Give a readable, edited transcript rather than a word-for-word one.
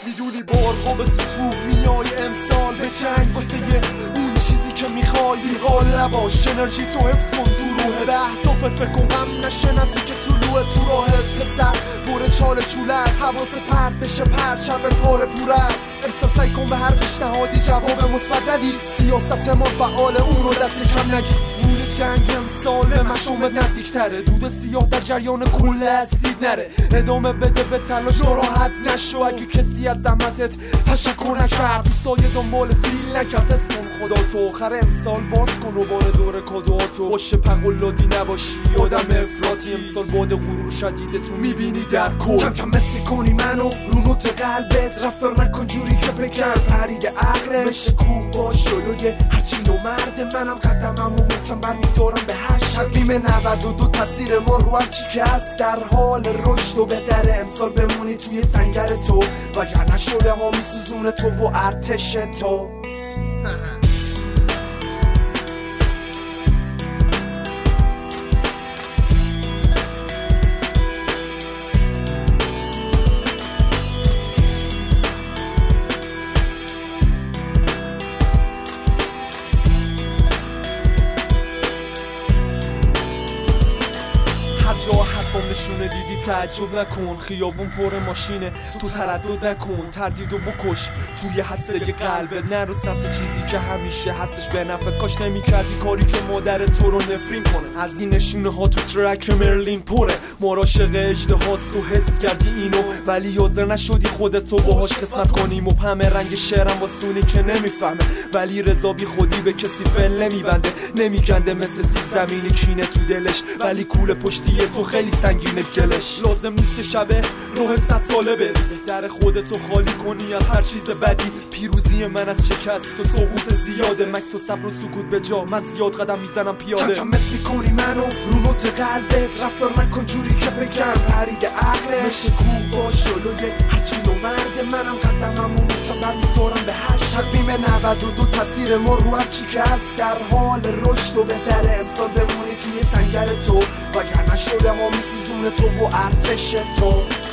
میدونی بارها به سطوح میای امسال به جنگ واسه اون چیزی که میخوای بیحال نباش انرژی تو حفظ کن تو روحه به اهدافت بکن غم نشه نزدیک طلوع تو راهت پسر پر چاله چوله است حواس پرت بشه پرچم پاره پوره است امسال سعی کن به هر پیشنهادی جواب مثبت ندی سیاست ما فعال اون رو دست کم نگی نور جنگ امسال به مشامت نزدیکتره دود سیاه در جریان کل اسدید نره ادامه بده به تلاش راحت نشو اگه کسی از زحمتت تشکر نکرد تو سایه دنبال فیل نکرد اسم خدا تو آخر امسال باز کن و بار دور کادواتو باشه پقلادی نباشی آدم افراطی امسال باد غرور شدیده تو میبینی در کل کم کم مثل کنی منو رو نوت قلبت رفتار نکن جوری که بگم پرید عقلت بشه کوه باش جلوی هرچی مرد منم قدمم و محکم برمیدارم به هر تقویم 92 تاثیر ما رو هرچی که هست در حال رشد و بهتره امسال بمونی توی سنگر تو وگرنه شده ها میسوزونه تو و ارتش تو حرفم نشونه دیدی تعجب نکن خیابون پر ماشینه تو تردد نکن تردیدو بکش توی هسته قلبت نرو سمت چیزی که همیشه هستش به نفعت کاش نمی‌کردی کاری که مادر تو رو نفرین کنه از این نشونه ها تو ترک مرلین پره ما عاشق اژدهاست تو حس کردی اینو ولی حاضر نشدی خودتو باهاش قسمت کنی مبهم رنگ شعرم واسونی که نمیفهمه ولی رضا بی خودی به کسی فل نمیبنده نمیگنده مثل سیب زمینی کینه تو دلش ولی کوله پشتی تو خیلی سنگینه گلش لازم نیست شبه روح 100 ساله بری بهتر خودتو خالی کنی از هر چیز بدی پیروزی من از شکست و سقوط زیاده مکس و صبر و سکوت به جا من زیاد قدم میزنم پیاده کم مثل کنی منو رو نوت قلبت رفتار نکن جوری که بگم پرید عقلت مثل کوه باش جلوی هرچی مرد منم قدمم و محکم برمیدارم به هر تقویم 92 تاثیر ما رو هرچی که هست در حال رشد و بهتره امسال بمونی توی سنگر تو وگرنه شده ها میسوزونه تو و ارتش تو